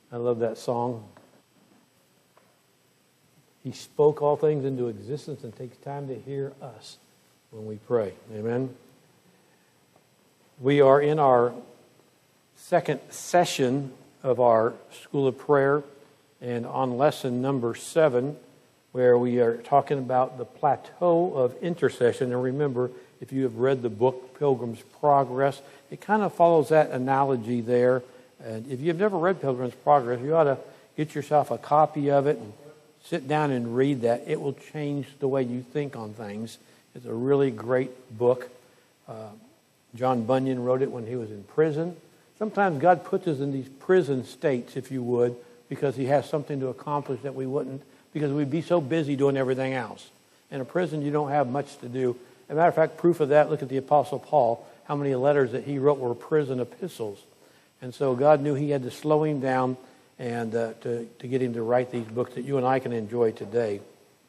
I love that song. He spoke all things into existence and takes time to hear us when we pray. Amen. We are in our second session of our School of Prayer and on lesson number 7, where we are talking about the plateau of intercession. And remember, if you have read the book Pilgrim's Progress, it kind of follows that analogy there. And if you've never read Pilgrim's Progress, you ought to get yourself a copy of it and sit down and read that. It will change the way you think on things. It's a really great book. John Bunyan wrote it when he was in prison. Sometimes God puts us in these prison states, if you would, because He has something to accomplish that we wouldn't, because we'd be so busy doing everything else. In a prison, you don't have much to do. As a matter of fact, proof of that, look at the Apostle Paul, how many letters that he wrote were prison epistles. And so God knew He had to slow him down and to get him to write these books that you and I can enjoy today.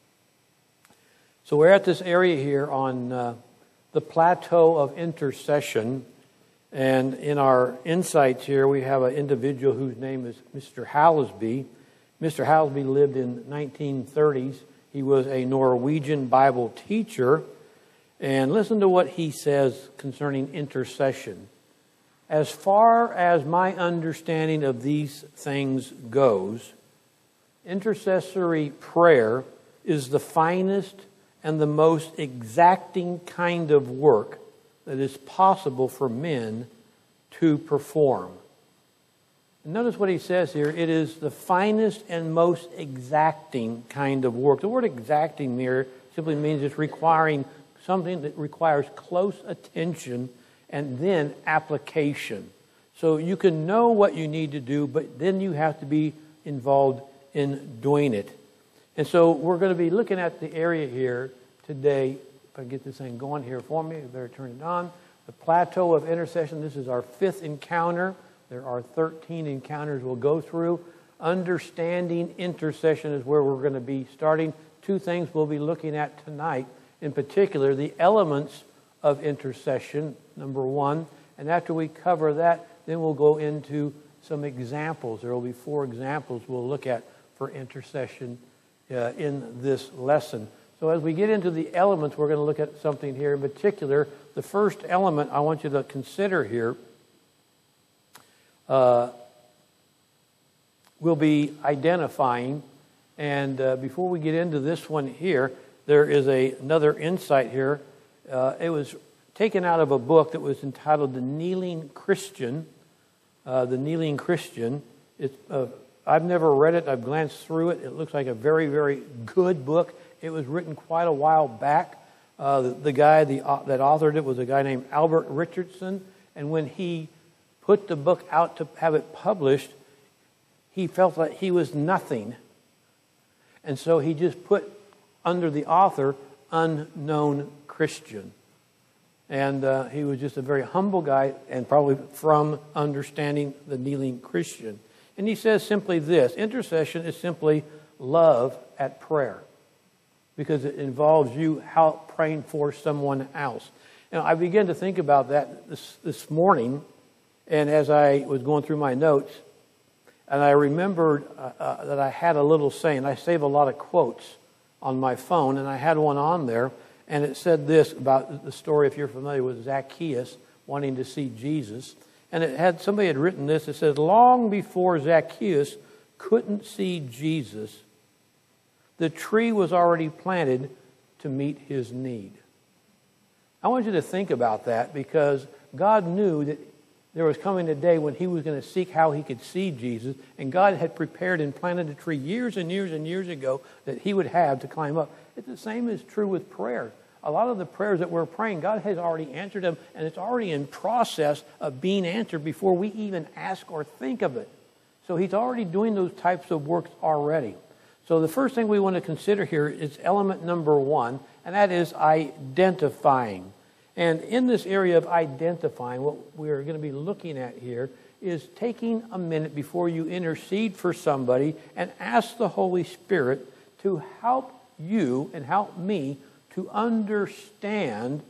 So we're at this area here on the plateau of intercession. And in our insights here, we have an individual whose name is Mr. Hallesby. Mr. Hallesby lived in the 1930s. He was a Norwegian Bible teacher. And listen to what he says concerning intercession. As far as my understanding of these things goes, intercessory prayer is the finest and the most exacting kind of work that is possible for men to perform. And notice what he says here. It is the finest and most exacting kind of work. The word exacting there simply means it's requiring something that requires close attention and then application. So you can know what you need to do, but then you have to be involved in doing it. And so we're going to be looking at the area here today. If I get this thing going here for me, I better turn it on. The plateau of intercession. This is our 5th encounter. There are 13 encounters we'll go through. Understanding intercession is where we're going to be starting. 2 things we'll be looking at tonight. In particular, the elements of intercession, number 1. And after we cover that, then we'll go into some examples. There will be 4 examples we'll look at for intercession in this lesson. So as we get into the elements, we're going to look at something here in particular. The first element I want you to consider here will be identifying. And before we get into this one here, there is another insight here. It was taken out of a book that was entitled The Kneeling Christian. The Kneeling Christian. I've never read it. I've glanced through it. It looks like a very, very good book. It was written quite a while back. The guy that authored it was a guy named Albert Richardson. And when he put the book out to have it published, he felt like he was nothing. And so he just put under the author, unknown Christian. And he was just a very humble guy, and probably from understanding the Kneeling Christian. And he says simply this: intercession is simply love at prayer, because it involves you praying for someone else. And I began to think about that this morning, and as I was going through my notes, and I remembered that I had a little saying. I save a lot of quotes on my phone, and I had one on there, and it said this about the story, if you're familiar with Zacchaeus wanting to see Jesus. And somebody had written this. It says, long before Zacchaeus couldn't see Jesus, the tree was already planted to meet his need. I want you to think about that, because God knew that there was coming a day when he was going to seek how he could see Jesus, and God had prepared and planted a tree years and years and years ago that he would have to climb up. It's the same is true with prayer. A lot of the prayers that we're praying, God has already answered them, and it's already in process of being answered before we even ask or think of it. So he's already doing those types of works already. So the first thing we want to consider here is element number 1, and that is identifying. And in this area of identifying, what we're going to be looking at here is taking a minute before you intercede for somebody and ask the Holy Spirit to help you and help me to understand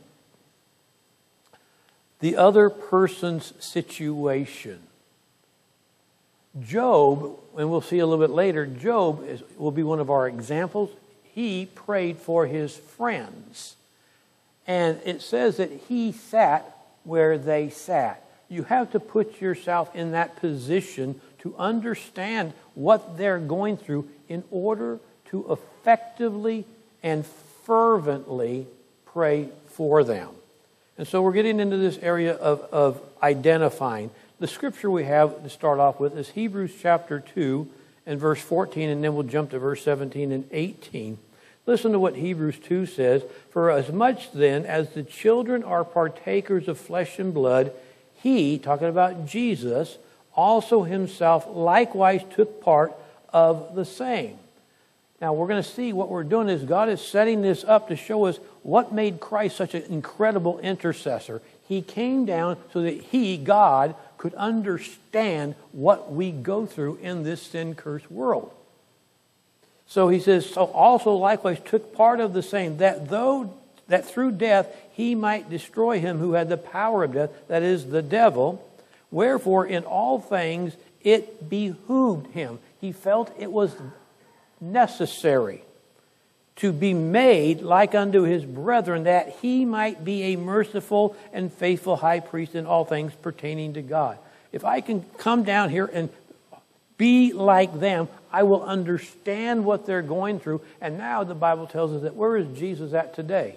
the other person's situation. Job, and we'll see a little bit later, Job will be one of our examples. He prayed for his friends. And it says that he sat where they sat. You have to put yourself in that position to understand what they're going through in order to effectively and fervently pray for them. And so we're getting into this area of identifying. The scripture we have to start off with is Hebrews chapter 2 and verse 14, and then we'll jump to verse 17 and 18. Listen to what Hebrews 2 says. For as much then as the children are partakers of flesh and blood, he, talking about Jesus, also himself likewise took part of the same. Now we're going to see what we're doing is God is setting this up to show us what made Christ such an incredible intercessor. He came down so that he, God, could understand what we go through in this sin-cursed world. So he says, so also likewise took part of the same, that through death he might destroy him who had the power of death, that is, the devil. Wherefore in all things it behooved him. He felt it was necessary to be made like unto his brethren, that he might be a merciful and faithful high priest in all things pertaining to God. If I can come down here and be like them, I will understand what they're going through. And now the Bible tells us that where is Jesus at today?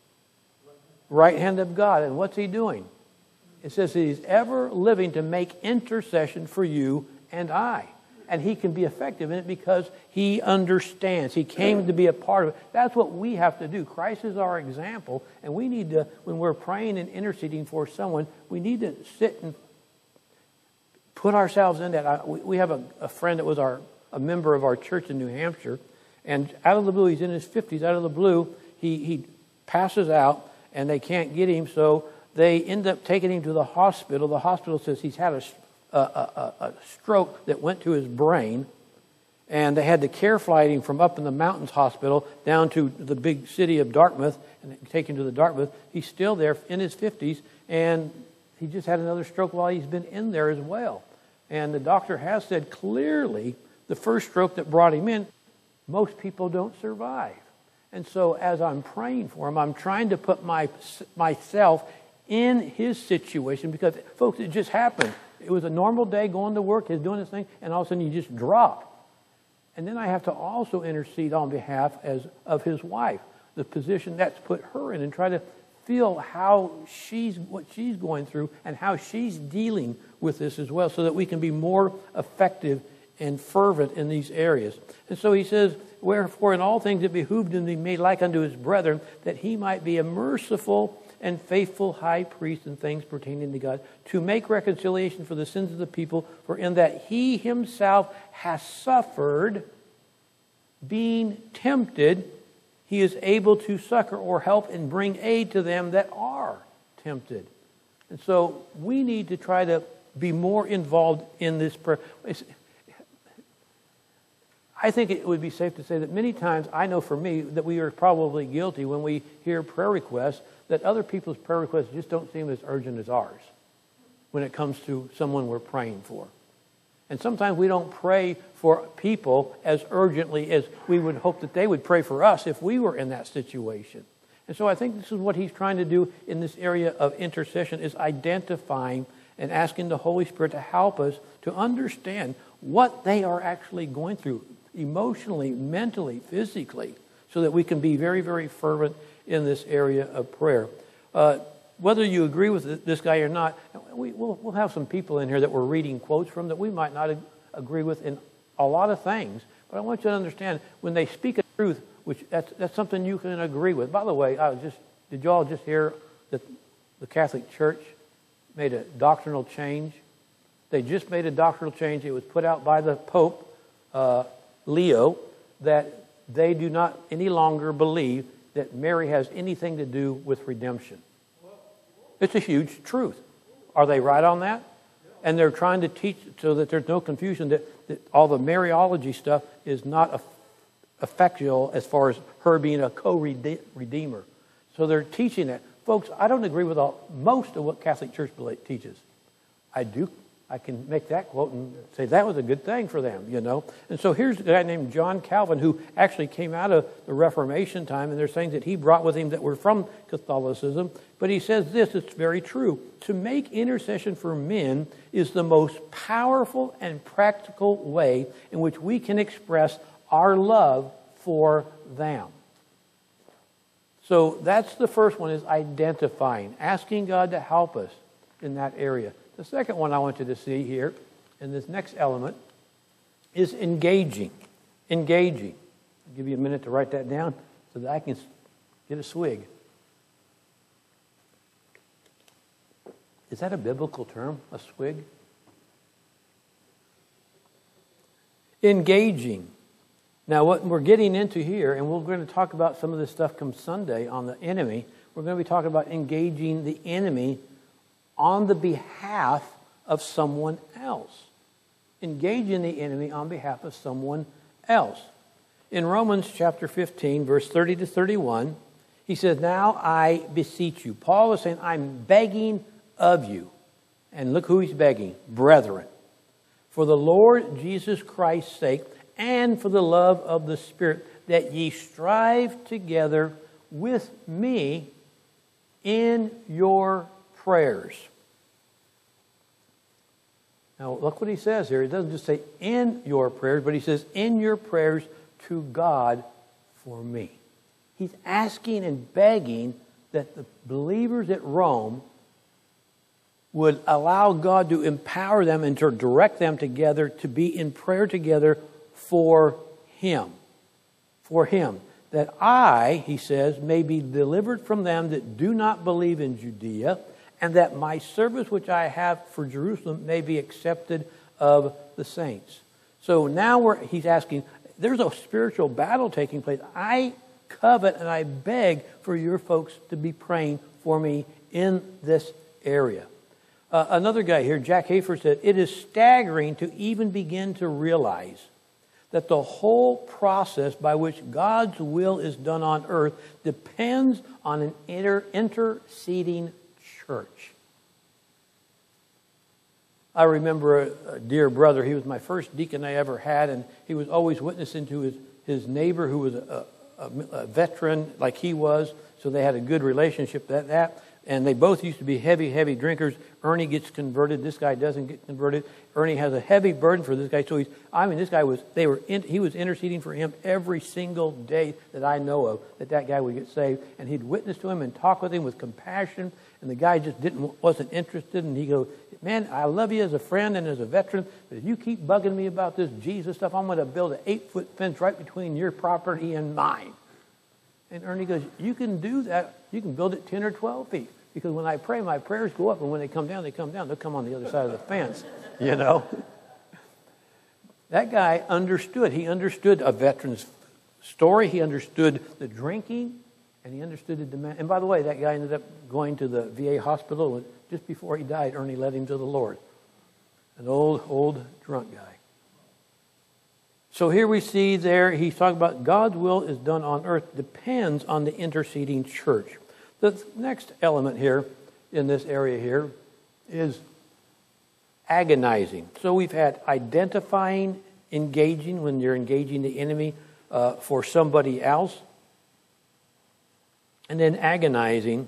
Right hand of God. And what's he doing? It says that he's ever living to make intercession for you and I. And he can be effective in it because he understands. He came to be a part of it. That's what we have to do. Christ is our example. And we need to, when we're praying and interceding for someone, we need to sit and put ourselves in that. We have a friend that was a member of our church in New Hampshire. And out of the blue, he's in his 50s. Out of the blue, he passes out and they can't get him. So they end up taking him to the hospital. The hospital says he's had a stroke that went to his brain, and they had to care flight him from up in the mountains hospital down to the big city of Dartmouth and take him to the Dartmouth. He's still there in his 50s, and he just had another stroke while he's been in there as well. And the doctor has said clearly the first stroke that brought him in, most people don't survive. And so as I'm praying for him, I'm trying to put myself in his situation because, folks, it just happened. It was a normal day going to work, he's doing his thing, and all of a sudden you just drop. And then I have to also intercede on behalf of his wife, the position that's put her in, and try to feel what she's going through and how she's dealing with this as well, so that we can be more effective and fervent in these areas. And so he says, wherefore in all things it behooved him to be made like unto his brethren, that he might be a merciful and faithful high priest in things pertaining to God, to make reconciliation for the sins of the people, for in that he himself has suffered, being tempted, he is able to succor or help and bring aid to them that are tempted. And so we need to try to be more involved in this prayer. I think it would be safe to say that many times, I know for me, that we are probably guilty when we hear prayer requests, that other people's prayer requests just don't seem as urgent as ours when it comes to someone we're praying for. And sometimes we don't pray for people as urgently as we would hope that they would pray for us if we were in that situation. And so I think this is what he's trying to do in this area of intercession, is identifying and asking the Holy Spirit to help us to understand what they are actually going through emotionally, mentally, physically, so that we can be very, very fervent in this area of prayer. Whether you agree with this guy or not, we'll have some people in here that we're reading quotes from that we might not agree with in a lot of things. But I want you to understand, when they speak a truth, which that's something you can agree with. By the way, did you all just hear that the Catholic Church made a doctrinal change? They just made a doctrinal change. It was put out by the Pope, Leo, that they do not any longer believe that Mary has anything to do with redemption. It's a huge truth. Are they right on that? And they're trying to teach so that there's no confusion that all the Mariology stuff is not effectual as far as her being a co-redeemer. So they're teaching that. Folks, I don't agree with most of what Catholic Church teaches. I I can make that quote and say that was a good thing for them, you know. And so here's a guy named John Calvin who actually came out of the Reformation time, and there's things that he brought with him that were from Catholicism. But he says this, it's very true. To make intercession for men is the most powerful and practical way in which we can express our love for them. So that's the first one, is identifying, asking God to help us in that area. The second one I want you to see here in this next element is engaging. Engaging. I'll give you a minute to write that down so that I can get a swig. Is that a biblical term, a swig? Engaging. Now, what we're getting into here, and we're going to talk about some of this stuff come Sunday on the enemy, we're going to be talking about engaging the enemy on the behalf of someone else. Engaging the enemy on behalf of someone else. In Romans chapter 15, verse 30 to 31, he says, now I beseech you. Paul is saying, I'm begging of you. And look who he's begging. Brethren, for the Lord Jesus Christ's sake, and for the love of the Spirit, that ye strive together with me in your prayers. Now, look what he says here. He doesn't just say in your prayers, but he says in your prayers to God for me. He's asking and begging that the believers at Rome would allow God to empower them and to direct them together to be in prayer together for Him. For Him. That I, he says, may be delivered from them that do not believe in Judea, and that my service which I have for Jerusalem may be accepted of the saints. So now he's asking, there's a spiritual battle taking place. I covet and I beg for your folks to be praying for me in this area. Another guy here, Jack Hafer, said, it is staggering to even begin to realize that the whole process by which God's will is done on earth depends on an interceding church. I remember a dear brother. He was my first deacon I ever had, and he was always witnessing to his neighbor who was a veteran like he was, so they had a good relationship. And they both used to be heavy drinkers. Ernie gets converted. This guy doesn't get converted. Ernie has a heavy burden for this guy. So he was interceding for him every single day that I know of, that guy would get saved. And he'd witness to him and talk with him with compassion. And the guy just wasn't interested. And he goes, man, I love you as a friend and as a veteran, but if you keep bugging me about this Jesus stuff, I'm going to build an 8-foot fence right between your property and mine. And Ernie goes, you can do that. You can build it 10 or 12 feet. Because when I pray, my prayers go up. And when they come down, They'll come on the other side of the fence, you know. That guy understood. He understood a veteran's story. He understood the drinking. And he understood the demand. And by the way, that guy ended up going to the VA hospital. Just before he died, Ernie led him to the Lord. An old drunk guy. So here we see there, he's talking about God's will is done on earth depends on the interceding church. The next element here in this area here is agonizing. So we've had identifying, engaging, when you're engaging the enemy for somebody else. And then agonizing.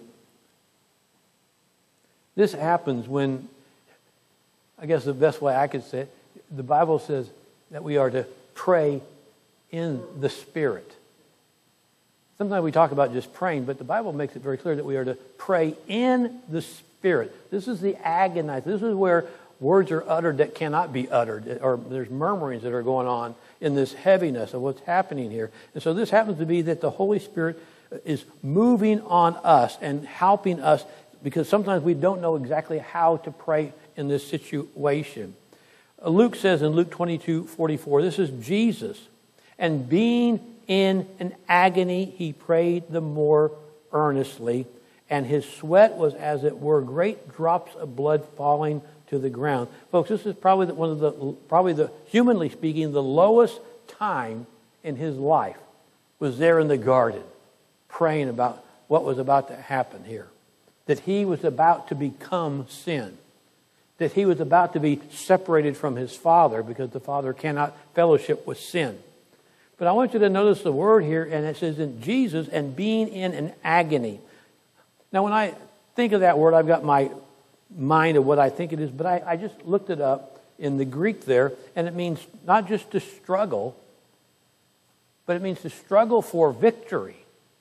This happens when, I guess the best way I could say it, the Bible says that we are to pray in the Spirit. Sometimes we talk about just praying, but the Bible makes it very clear that we are to pray in the Spirit. This is the agonize. This is where words are uttered that cannot be uttered, or there's murmurings that are going on in this heaviness of what's happening here. And so this happens to be that the Holy Spirit is moving on us and helping us, because sometimes we don't know exactly how to pray in this situation. Luke says in Luke 22:44, this is Jesus. And being in an agony, he prayed the more earnestly, and his sweat was as it were great drops of blood falling to the ground. Folks, this is probably humanly speaking, the lowest time in his life was there in the garden, praying about what was about to happen here. That he was about to become sin. that he was about to be separated from his Father because the Father cannot fellowship with sin. But I want you to notice the word here, and it says in Jesus and being in an agony. Now, when I think of that word, I've got my mind of what I think it is, but I just looked it up in the Greek there, and it means not just to struggle, but it means to struggle for victory.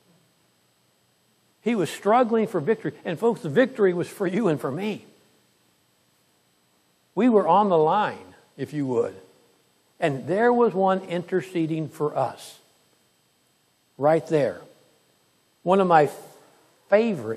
He was struggling for victory. And folks, the victory was for you and for me. We were on the line, if you would. And there was one interceding for us. Right there. One of my favorite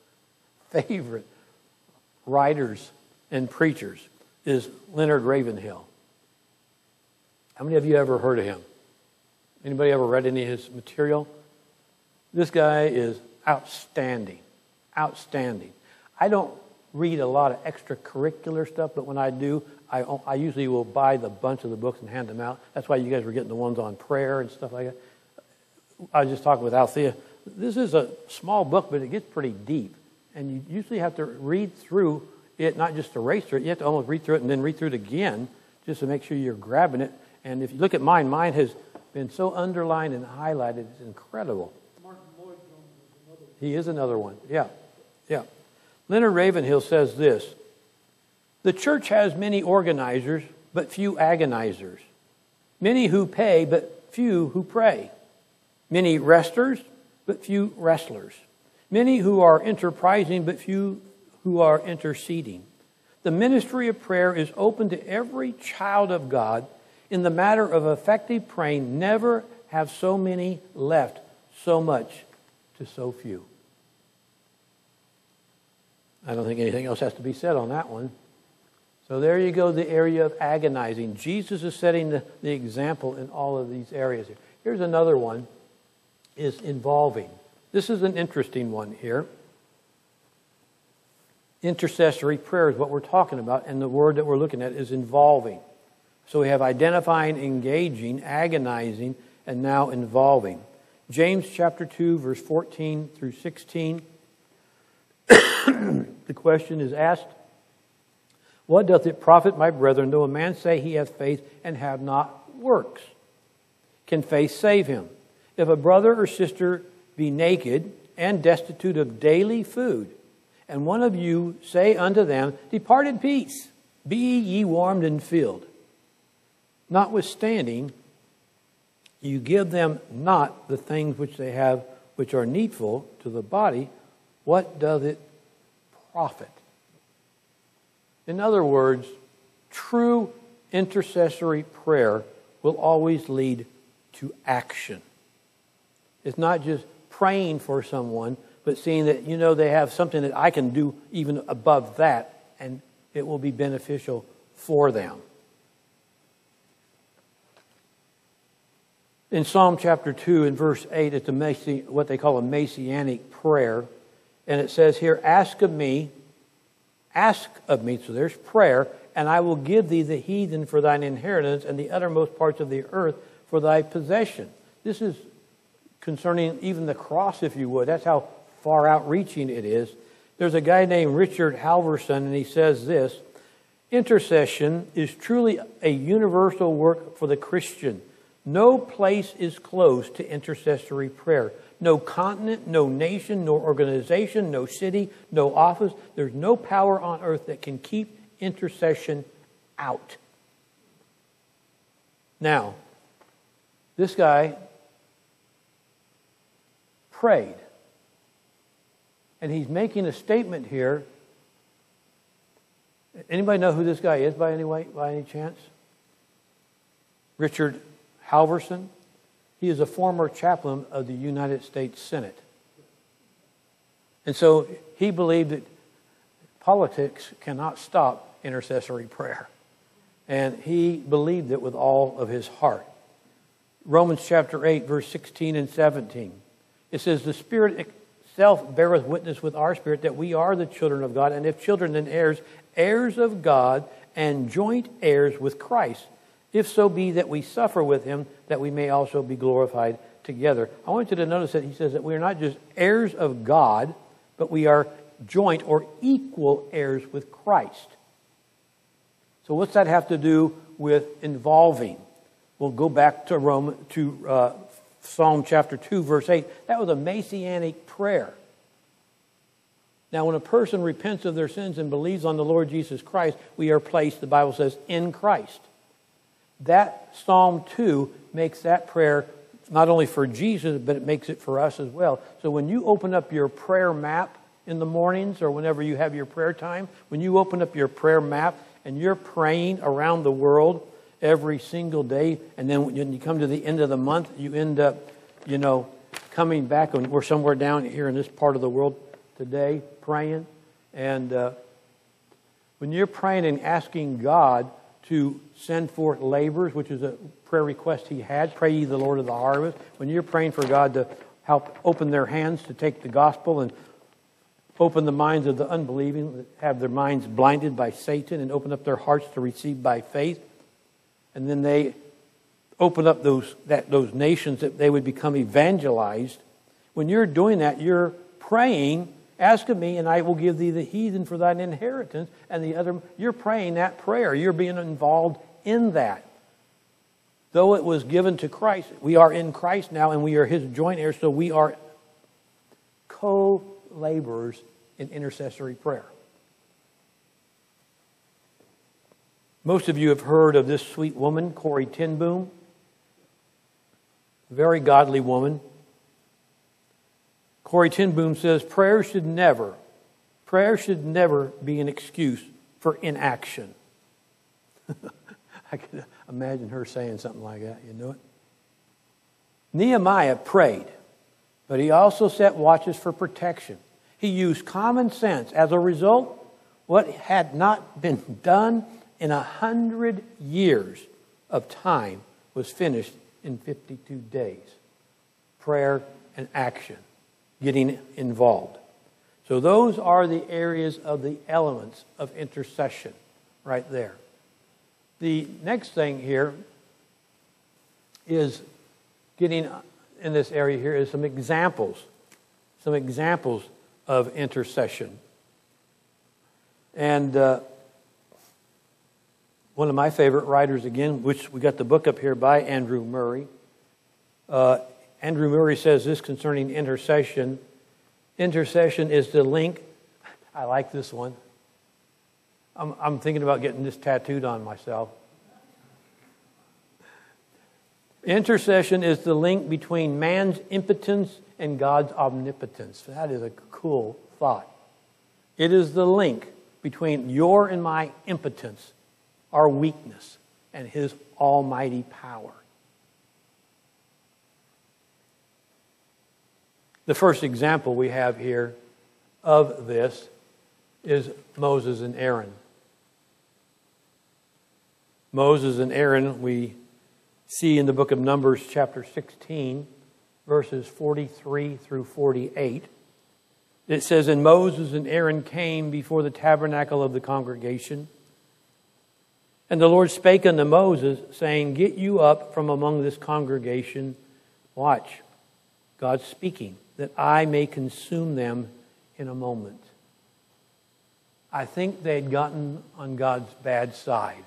writers and preachers is Leonard Ravenhill. How many of you ever heard of him? Anybody ever read any of his material? This guy is outstanding. Outstanding. I don't read a lot of extracurricular stuff, but when I do, I usually will buy the bunch of the books and hand them out. That's why you guys were getting the ones on prayer and stuff like that. I was just talking with Althea. This is a small book, but it gets pretty deep. And you usually have to read through it, not just erase through it. You have to almost read through it and then read through it again just to make sure you're grabbing it. And if you look at mine has been so underlined and highlighted. It's incredible. Martin Lloyd Jones is another one. He is another one. Yeah. Leonard Ravenhill says this: the church has many organizers, but few agonizers. Many who pay, but few who pray. Many resters, but few wrestlers. Many who are enterprising, but few who are interceding. The ministry of prayer is open to every child of God. In the matter of effective praying, never have so many left so much to so few. I don't think anything else has to be said on that one. So there you go, the area of agonizing. Jesus is setting the example in all of these areas. Here's another one, is involving. This is an interesting one here. Intercessory prayer is what we're talking about, and the word that we're looking at is involving. So we have identifying, engaging, agonizing, and now involving. James chapter 2, verse 14 through 16. The question is asked, what doth it profit, my brethren, though a man say he hath faith and have not works? Can faith save him? If a brother or sister be naked and destitute of daily food, and one of you say unto them, depart in peace, be ye warmed and filled. Notwithstanding, you give them not the things which they have, which are needful to the body, what doth it profit? In other words, true intercessory prayer will always lead to action. It's not just praying for someone, but seeing that, they have something that I can do even above that, and it will be beneficial for them. In Psalm chapter 2 and verse 8, it's what they call a messianic prayer. And it says here, ask of me, so there's prayer, and I will give thee the heathen for thine inheritance and the uttermost parts of the earth for thy possession. This is concerning even the cross, if you would. That's how far out-reaching it is. There's a guy named Richard Halverson, and he says this: intercession is truly a universal work for the Christian. No place is closed to intercessory prayer. No continent, no nation, no organization, no city, no office. There's no power on earth that can keep intercession out. Now, this guy prayed. And he's making a statement here. Anybody know who this guy is by any chance? Richard Halverson. He is a former chaplain of the United States Senate. And so he believed that politics cannot stop intercessory prayer. And he believed it with all of his heart. Romans chapter 8, verse 16 and 17. It says, the Spirit itself beareth witness with our spirit that we are the children of God, and if children, then heirs, heirs of God, and joint heirs with Christ, if so be that we suffer with him, that we may also be glorified together. I want you to notice that he says that we are not just heirs of God, but we are joint or equal heirs with Christ. So what's that have to do with involving? We'll go back to Psalm chapter 2, verse 8. That was a messianic prayer. Now, when a person repents of their sins and believes on the Lord Jesus Christ, we are placed, the Bible says, in Christ. That Psalm 2 makes that prayer not only for Jesus, but it makes it for us as well. So when you open up your prayer map in the mornings or whenever you have your prayer time, when you open up your prayer map and you're praying around the world every single day, and then when you come to the end of the month, you end up, coming back, and we're somewhere down here in this part of the world today praying. And when you're praying and asking God to send forth laborers, which is a prayer request he had, pray ye the Lord of the harvest. When you're praying for God to help open their hands to take the gospel and open the minds of the unbelieving, have their minds blinded by Satan and open up their hearts to receive by faith. And then they open up those nations that they would become evangelized. When you're doing that, you're praying, ask of me, and I will give thee the heathen for thine inheritance. And the other, you're praying that prayer. You're being involved in that. Though it was given to Christ, we are in Christ now, and we are his joint heirs, so we are co-laborers in intercessory prayer. Most of you have heard of this sweet woman, Corrie ten Boom. Very godly woman. Corrie ten Boom says, prayer should never be an excuse for inaction. I can imagine her saying something like that, you know it? Nehemiah prayed, but he also set watches for protection. He used common sense. As a result, what had not been done in 100 years of time was finished in 52 days. Prayer and action, getting involved. So those are the areas of the elements of intercession right there. The next thing here is getting in this area here is some examples of intercession. And one of my favorite writers, again, which we got the book up here by Andrew Murray. Andrew Murray says this concerning intercession. Intercession is the link. I like this one. I'm thinking about getting this tattooed on myself. Intercession is the link between man's impotence and God's omnipotence. That is a cool thought. It is the link between your and my impotence, our weakness, and his almighty power. The first example we have here of this is Moses and Aaron. Moses and Aaron, we see in the book of Numbers chapter 16, verses 43 through 48. It says, and Moses and Aaron came before the tabernacle of the congregation. And the Lord spake unto Moses, saying, get you up from among this congregation. Watch, God speaking, that I may consume them in a moment. I think they'd gotten on God's bad side.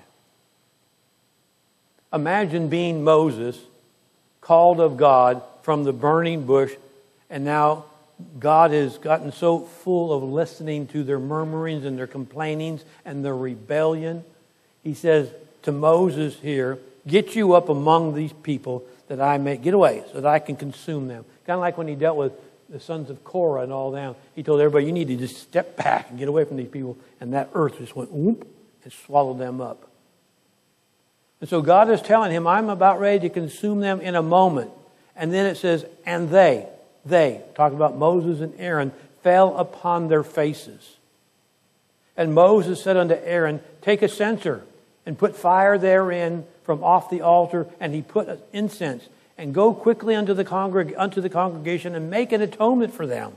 Imagine being Moses, called of God from the burning bush, and now God has gotten so full of listening to their murmurings and their complainings and their rebellion. He says to Moses here, get you up among these people that I may get away, so that I can consume them. Kind of like when he dealt with the sons of Korah and all them. He told everybody, you need to just step back and get away from these people. And that earth just went whoop and swallowed them up. And so God is telling him, I'm about ready to consume them in a moment. And then it says, and they, talking about Moses and Aaron, fell upon their faces. And Moses said unto Aaron, take a censer and put fire therein from off the altar. And he put incense. And go quickly unto the congregation and make an atonement for them.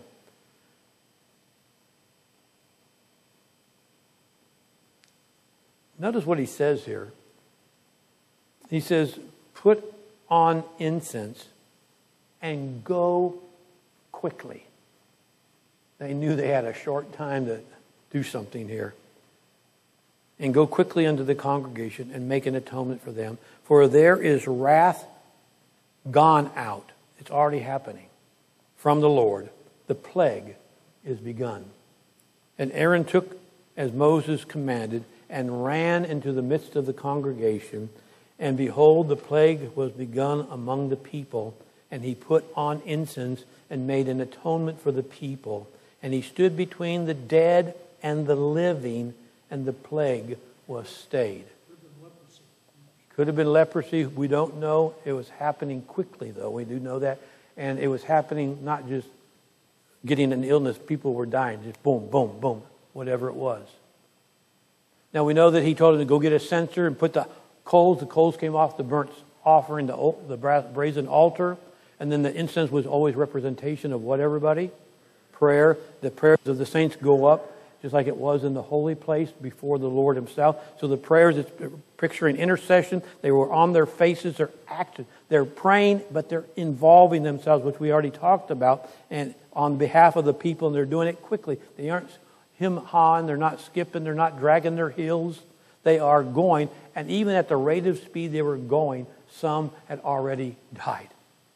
Notice what he says here. He says, put on incense and go quickly. They knew they had a short time to do something here. and go quickly unto the congregation and make an atonement for them. For there is wrath gone out. It's already happening from the Lord. The plague is begun. And Aaron took as Moses commanded and ran into the midst of the congregation. And behold, the plague was begun among the people. And he put on incense and made an atonement for the people. And he stood between the dead and the living, and the plague was stayed. Could have been leprosy. We don't know. It was happening quickly, though. We do know that. And it was happening not just getting an illness. People were dying. Just boom, boom, boom, whatever it was. Now, we know that he told them to go get a censer and put the coals. The coals came off the burnt offering, the brazen altar. And then the incense was always representation of what, everybody? Prayer. The prayers of the saints go up, just like it was in the holy place before the Lord himself. So the prayers, it's picturing intercession. They were on their faces. They're active. They're praying, but they're involving themselves, which we already talked about, and on behalf of the people, and they're doing it quickly. They aren't him-hawing. They're not skipping. They're not dragging their heels. They are going, and even at the rate of speed they were going, some had already died.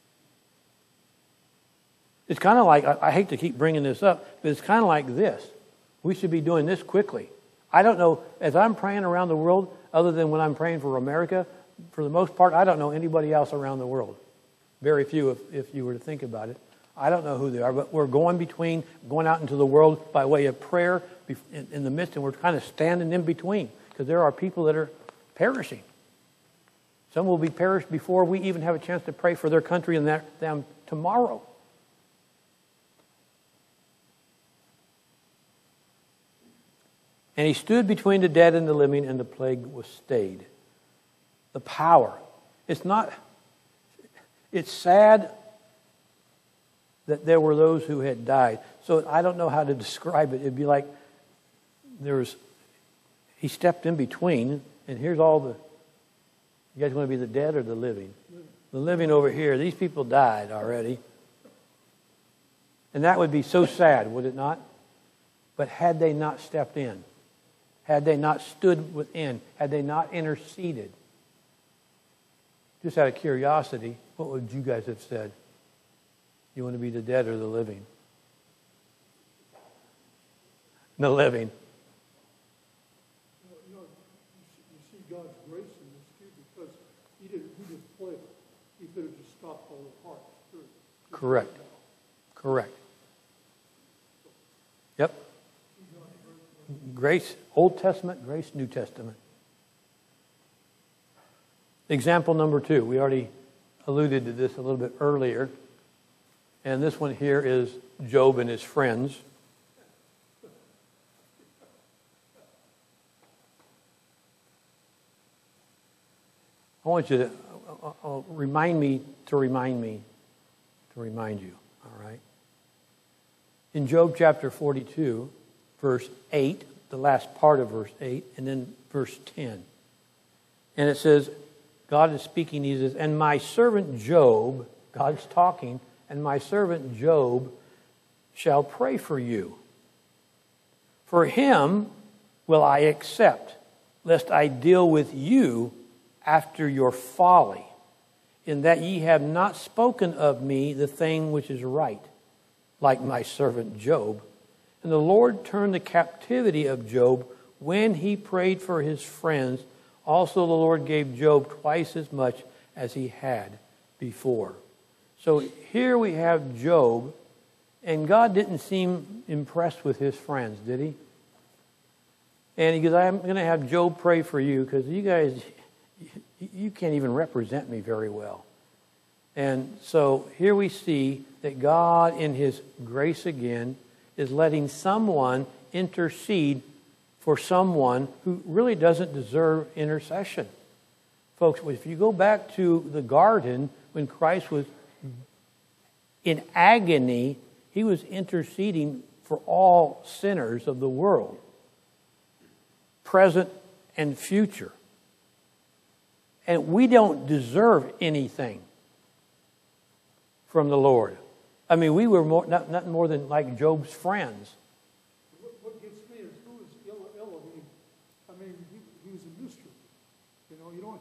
It's kind of like, I hate to keep bringing this up, but it's kind of like this. We should be doing this quickly. I don't know, as I'm praying around the world, other than when I'm praying for America, for the most part, I don't know anybody else around the world. Very few, if you were to think about it. I don't know who they are, but we're going out into the world by way of prayer in the midst, and we're kind of standing in between, because there are people that are perishing. Some will be perished before we even have a chance to pray for their country and them tomorrow. And he stood between the dead and the living, and the plague was stayed. The power. It's sad that there were those who had died. So I don't know how to describe it. It'd be like he stepped in between, and here's all the, you guys want to be the dead or the living? The living over here. These people died already. And that would be so sad, would it not? But had they not stepped in, had they not stood within, had they not interceded, just out of curiosity, what would you guys have said? You want to be the dead or the living? The living. You see God's grace in this too, because he didn't play. He could have just stopped all the hearts. Correct. Yep. Grace, Old Testament, grace, New Testament. Example number 2. We already alluded to this a little bit earlier. And this one here is Job and his friends. I want you to remind you, all right? In Job chapter 42, verse 8, the last part of verse 8, and then verse 10. And it says, God is speaking, he says, and my servant Job, God's talking, and my servant Job shall pray for you. For him will I accept, lest I deal with you after your folly, in that ye have not spoken of me the thing which is right, like my servant Job. And the Lord turned the captivity of Job when he prayed for his friends. Also the Lord gave Job twice as much as he had before. So here we have Job, and God didn't seem impressed with his friends, did he? And he goes, I'm going to have Job pray for you, because you guys, you can't even represent me very well. And so here we see that God, in his grace again, is letting someone intercede for someone who really doesn't deserve intercession. Folks, if you go back to the garden, when Christ was in agony, he was interceding for all sinners of the world, present and future. And we don't deserve anything from the Lord. I mean, we were nothing more than like Job's friends. What gets me is, who is Elohim? I mean,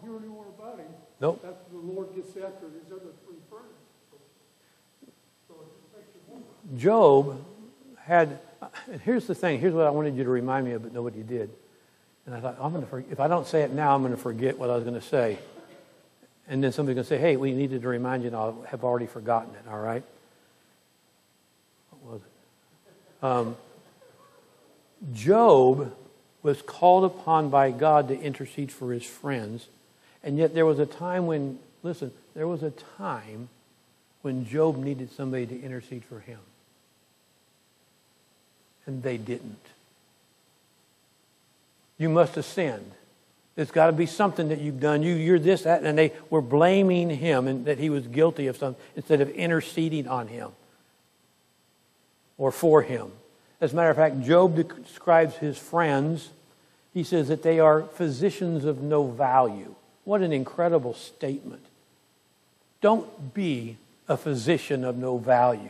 hear any more about him. Nope. After the Lord gets after his other three friends. So it just makes you wonder. Job had, and here's the thing, here's what I wanted you to remind me of, but nobody did. And I thought, if I don't say it now, I'm going to forget what I was going to say. And then somebody's going to say, hey, we needed to remind you, and I'll have already forgotten it, all right? What was it? Job was called upon by God to intercede for his friends, and yet there was a time when, listen, there was a time when Job needed somebody to intercede for him. And they didn't. You must have sinned. There's got to be something that you've done. You're this, that, and they were blaming him and that he was guilty of something instead of interceding on him or for him. As a matter of fact, Job describes his friends. He says that they are physicians of no value. What an incredible statement. Don't be a physician of no value.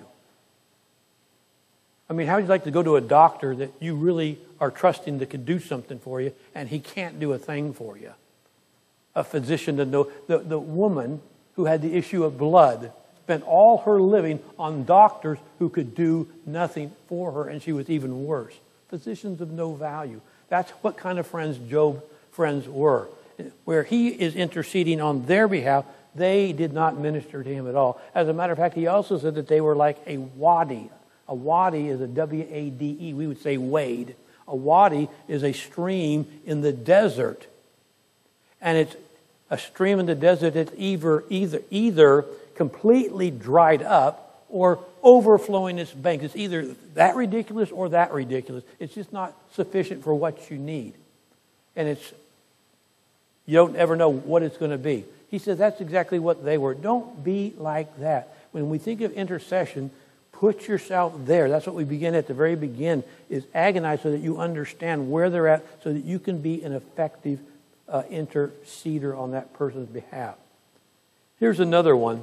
I mean, how would you like to go to a doctor that you really are trusting that could do something for you, and he can't do a thing for you? A physician to know. The woman who had the issue of blood spent all her living on doctors who could do nothing for her, and she was even worse. Physicians of no value. That's what kind of friends Job's friends were. Where he is interceding on their behalf, they did not minister to him at all. As a matter of fact, he also said that they were like a wadi. A wadi is a W-A-D-E. We would say wade. A wadi is a stream in the desert. And it's a stream in the desert that's either completely dried up or overflowing its banks. It's either that ridiculous or that ridiculous. It's just not sufficient for what you need. And you don't ever know what it's going to be. He says that's exactly what they were. Don't be like that. When we think of intercession, put yourself there. That's what we begin at the very beginning, is agonize so that you understand where they're at so that you can be an effective interceder on that person's behalf. Here's another one.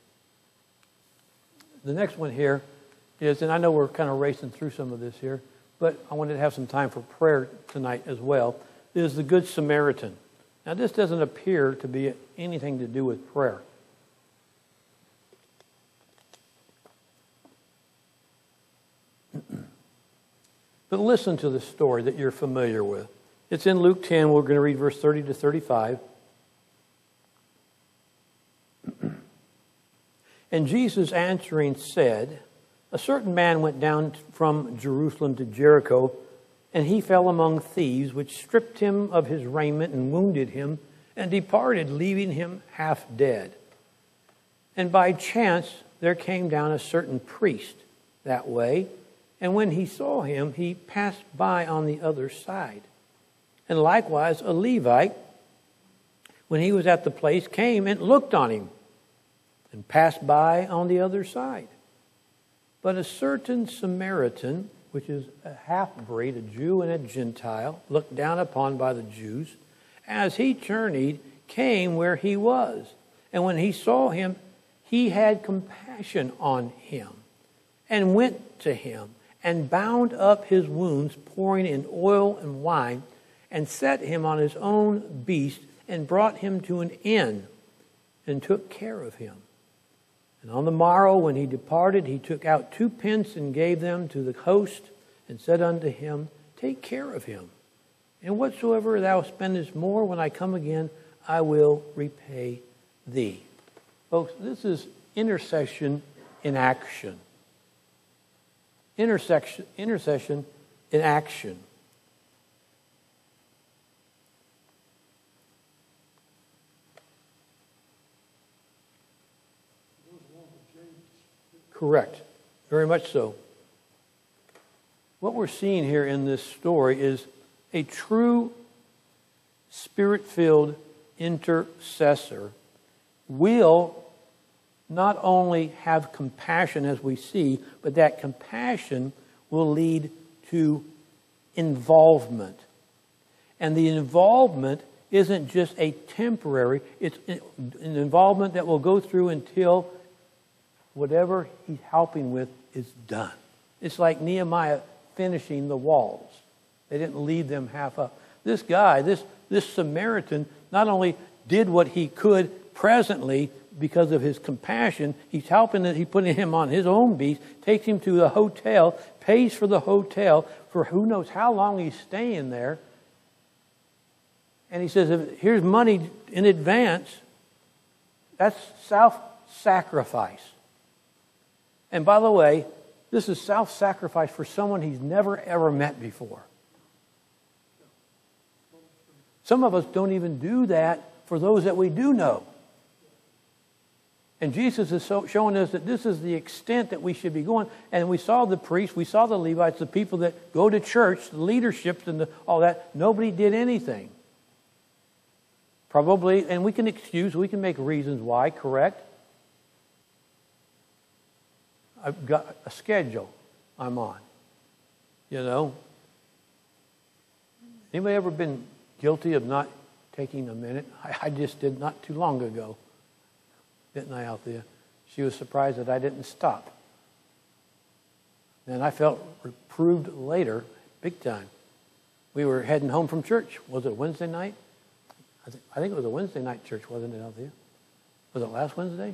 The next one here is, and I know we're kind of racing through some of this here, but I wanted to have some time for prayer tonight as well, is the Good Samaritan. Now, this doesn't appear to be anything to do with prayer. But listen to the story that you're familiar with. It's in Luke 10. We're going to read verse 30 to 35. And Jesus answering said, a certain man went down from Jerusalem to Jericho, and he fell among thieves, which stripped him of his raiment and wounded him, and departed, leaving him half dead. And by chance there came down a certain priest that way, and when he saw him, he passed by on the other side. And likewise a Levite, when he was at the place, came and looked on him, and passed by on the other side. But a certain Samaritan, which is a half-breed, a Jew and a Gentile, looked down upon by the Jews, as he journeyed, came where he was. And when he saw him, he had compassion on him, and went to him, and bound up his wounds, pouring in oil and wine, and set him on his own beast, and brought him to an inn, and took care of him. And on the morrow, when he departed, he took out 2 pence and gave them to the host, and said unto him, take care of him. And whatsoever thou spendest more, when I come again, I will repay thee. Folks, this is intercession in action. Intercession in action. Correct. Very much so. What we're seeing here in this story is a true Spirit-filled intercessor will not only have compassion as we see, but that compassion will lead to involvement. And the involvement isn't just a temporary, it's an involvement that will go through until whatever he's helping with is done. It's like Nehemiah finishing the walls. They didn't leave them half up. This guy, this Samaritan, not only did what he could presently because of his compassion. He's helping it. He's putting him on his own beast, takes him to the hotel, pays for the hotel for who knows how long he's staying there. And he says, here's money in advance. That's self-sacrifice. And by the way, this is self-sacrifice for someone he's never, ever met before. Some of us don't even do that for those that we do know. And Jesus is showing us that this is the extent that we should be going. And we saw the priests, we saw the Levites, the people that go to church, the leaderships and all that. Nobody did anything. Probably, and we can make reasons why, correct? I've got a schedule I'm on. Anybody ever been guilty of not taking a minute? I just did not too long ago. Didn't I, Althea? She was surprised that I didn't stop. And I felt reproved later, big time. We were heading home from church. Was it Wednesday night? I think it was a Wednesday night church, wasn't it, Althea? Was it last Wednesday?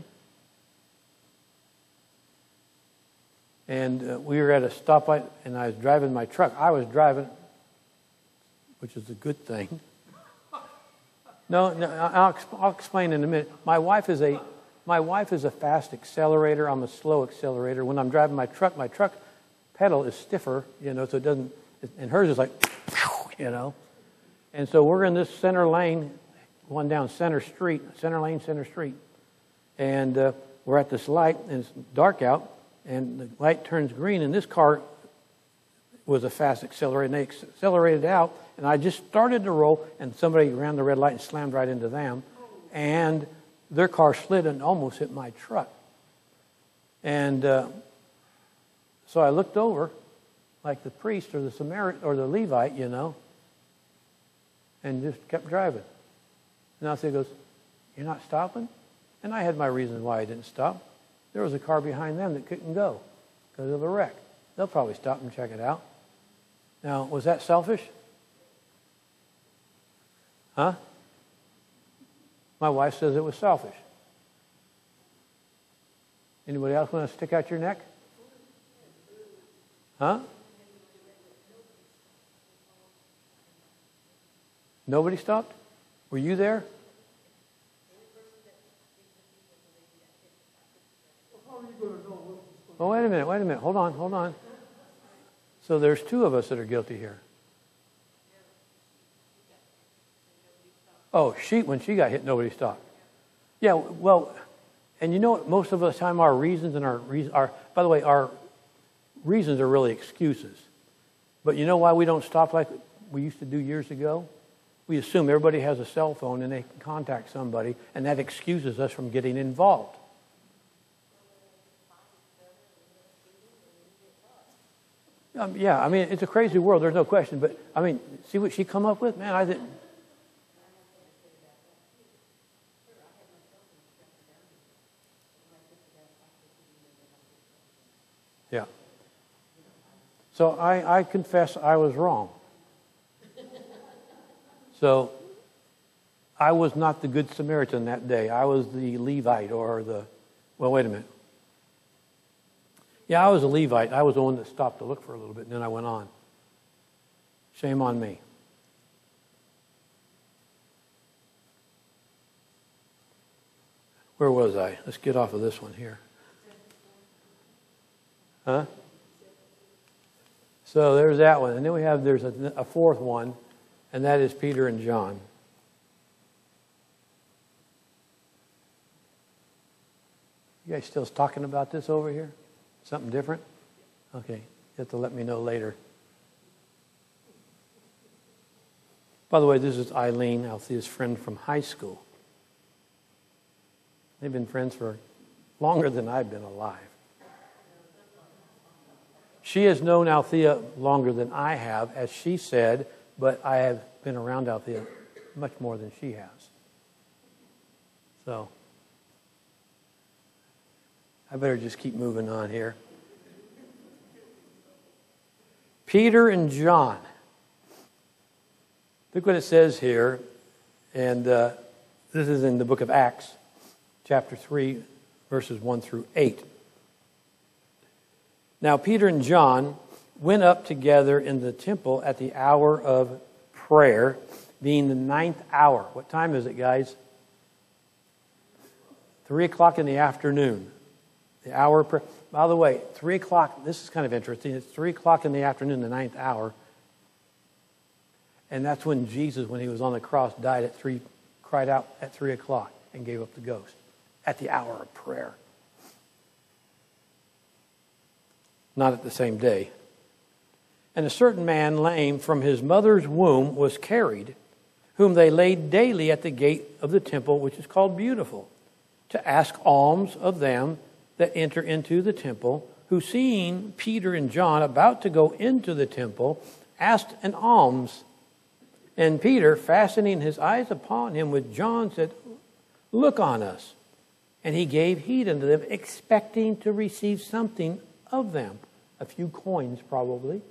And we were at a stoplight, and I was driving my truck. I was driving, which is a good thing. No, I'll explain in a minute. My wife is a fast accelerator. I'm a slow accelerator. When I'm driving my truck pedal is stiffer, so it doesn't. And hers is like, And so we're in this center lane, going down center lane, center street. And we're at this light, and it's dark out, and the light turns green, and this car was a fast accelerator, and they accelerated out, and I just started to roll, and somebody ran the red light and slammed right into them, and their car slid and almost hit my truck. And so I looked over, like the priest or the Samaritan or the Levite, and just kept driving. And Althea goes, "You're not stopping?" And I had my reasons why I didn't stop. There was a car behind them that couldn't go because of a wreck. They'll probably stop and check it out. Now, was that selfish? Huh? My wife says it was selfish. Anybody else want to stick out your neck? Huh? Nobody stopped? Were you there? Oh, wait a minute. Hold on. So there's two of us that are guilty here. Oh, when she got hit, nobody stopped. Yeah, well, and most of the time our reasons by the way, our reasons are really excuses. But you know why we don't stop like we used to do years ago? We assume everybody has a cell phone and they can contact somebody, and that excuses us from getting involved. Yeah, it's a crazy world, there's no question. But, see what she come up with? Man, I think... Yeah. So I confess I was wrong. So I was not the Good Samaritan that day. I was the Levite well, wait a minute. Yeah, I was a Levite. I was the one that stopped to look for a little bit, and then I went on. Shame on me. Where was I? Let's get off of this one here. Huh? So there's that one. And then there's a fourth one, and that is Peter and John. You guys still talking about this over here? Something different? Okay. You have to let me know later. By the way, this is Eileen, Althea's friend from high school. They've been friends for longer than I've been alive. She has known Althea longer than I have, as she said, but I have been around Althea much more than she has. So I better just keep moving on here. Peter and John. Look what it says here. And This is in the book of Acts, chapter 3, verses 1 through 8. Now Peter and John went up together in the temple at the hour of prayer, being the 9th hour. What time is it, guys? 3 o'clock in the afternoon. The hour of prayer. By the way, 3 o'clock, this is kind of interesting. It's 3 o'clock in the afternoon, the 9th hour. And that's when Jesus, when he was on the cross, cried out at 3 o'clock and gave up the ghost. At the hour of prayer. Not at the same day. And a certain man, lame from his mother's womb, was carried, whom they laid daily at the gate of the temple, which is called Beautiful, to ask alms of them that enter into the temple, who, seeing Peter and John about to go into the temple, asked an alms. And Peter, fastening his eyes upon him with John, said, "Look on us." And he gave heed unto them, expecting to receive something of them, a few coins probably.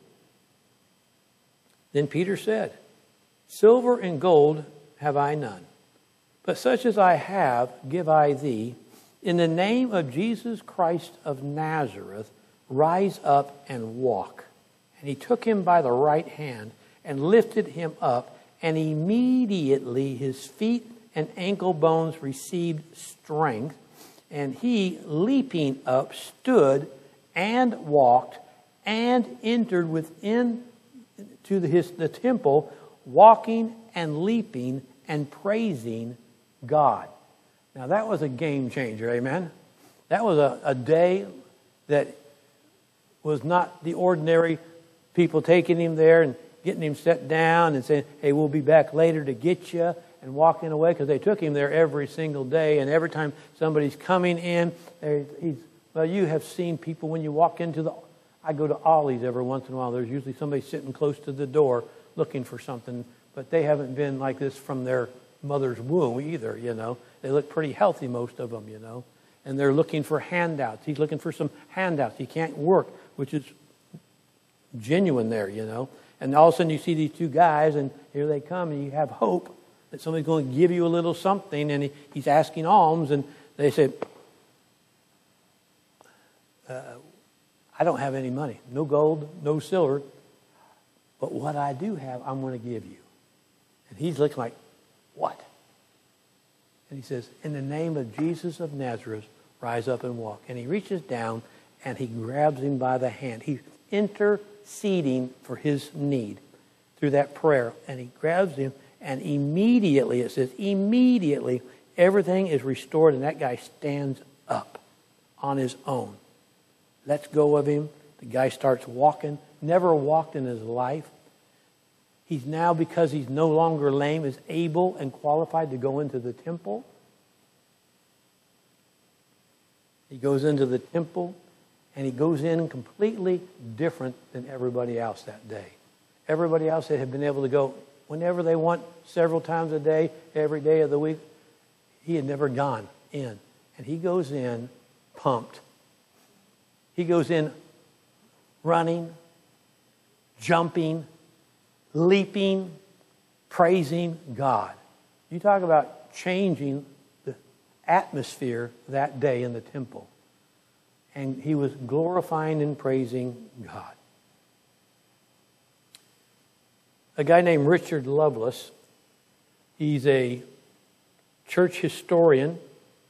Then Peter said, "Silver and gold have I none, but such as I have give I thee. In the name of Jesus Christ of Nazareth, rise up and walk." And he took him by the right hand and lifted him up, and immediately his feet and ankle bones received strength, and he, leaping up, stood and walked and entered within to the temple, walking and leaping and praising God. Now that was a game changer, amen? That was a day that was not the ordinary people taking him there and getting him set down and saying, "Hey, we'll be back later to get you," and walking away, because they took him there every single day. And every time somebody's coming in, well, you have seen people when you walk into I go to Ollie's every once in a while. There's usually somebody sitting close to the door looking for something, but they haven't been like this from their mother's womb either, you know. They look pretty healthy, most of them, you know. And they're looking for handouts. He's looking for some handouts. He can't work, which is genuine there, you know. And all of a sudden you see these two guys, and here they come, and you have hope that somebody's going to give you a little something, and he's asking alms, and they said, "I don't have any money, no gold, no silver, but what I do have, I'm going to give you." And he's looking like, "What?" And he says, "In the name of Jesus of Nazareth, rise up and walk." And he reaches down and he grabs him by the hand. He's interceding for his need through that prayer. And he grabs him, and immediately, it says, immediately, everything is restored, and that guy stands up on his own. Lets go of him. The guy starts walking. Never walked in his life. He's now, because he's no longer lame, is able and qualified to go into the temple. He goes into the temple, and he goes in completely different than everybody else that day. Everybody else that had been able to go whenever they want, several times a day, every day of the week. He had never gone in. And he goes in pumped. He goes in running, jumping, leaping, praising God. You talk about changing the atmosphere that day in the temple. And he was glorifying and praising God. A guy named Richard Lovelace, he's a church historian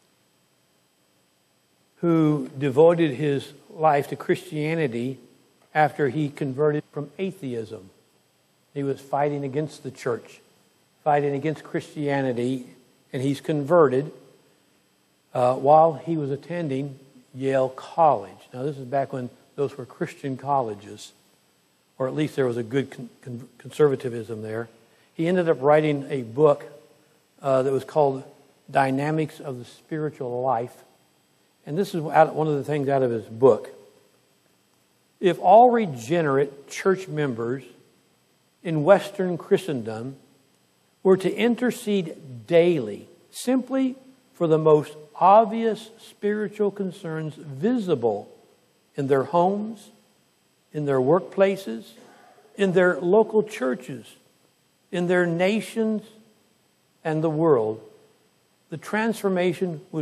who devoted his life to Christianity after he converted from atheism. He was fighting against the church, fighting against Christianity, and he's converted while he was attending Yale College. Now, this is back when those were Christian colleges, or at least there was a good conservatism there. He ended up writing a book that was called Dynamics of the Spiritual Life. And this is one of the things out of his book. If all regenerate church members in Western Christendom were to intercede daily simply for the most obvious spiritual concerns visible in their homes, in their workplaces, in their local churches, in their nations and the world, the transformation which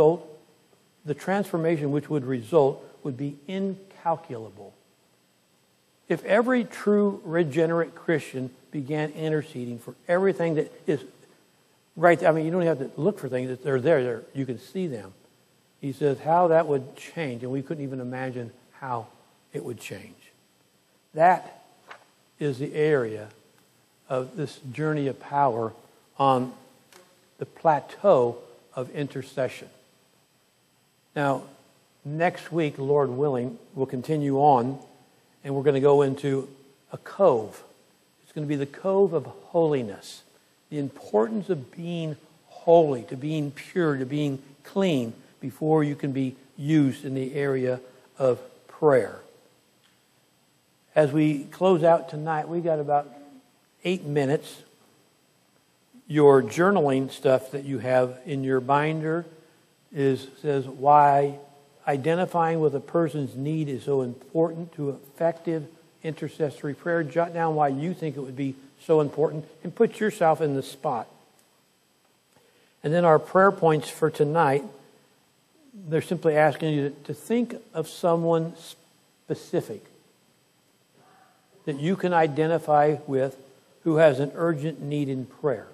would result would be incalculable. If every true regenerate Christian began interceding for everything that is right, I mean, you don't have to look for things, they're there, you can see them. He says how that would change, and we couldn't even imagine how it would change. That is the area of this journey of power on the plateau of intercession. Now, next week, Lord willing, we'll continue on, and we're going to go into a cove. It's going to be the cove of holiness. The importance of being holy, to being pure, to being clean before you can be used in the area of prayer. As we close out tonight, we got about 8 minutes. Your journaling stuff that you have in your binder says why identifying with a person's need is so important to effective intercessory prayer. Jot down why you think it would be so important and put yourself in the spot. And then our prayer points for tonight, they're simply asking you to think of someone specific that you can identify with who has an urgent need in prayer.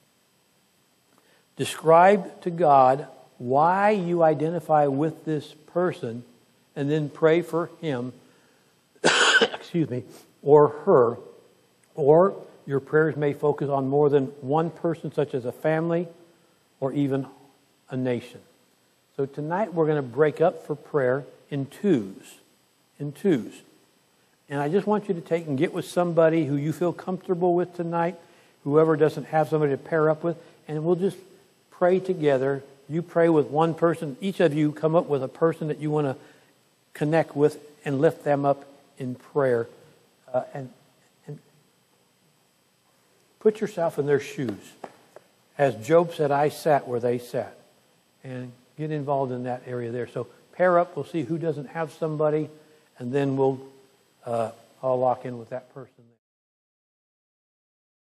Describe to God why you identify with this person, and then pray for him, or her, or your prayers may focus on more than one person, such as a family or even a nation. So tonight we're going to break up for prayer in twos. And I just want you to take and get with somebody who you feel comfortable with tonight, whoever doesn't have somebody to pair up with, and we'll just pray together. You pray with one person. Each of you come up with a person that you want to connect with and lift them up in prayer. And put yourself in their shoes. As Job said, I sat where they sat. And get involved in that area there. So pair up. We'll see who doesn't have somebody. And then we'll all lock in with that person.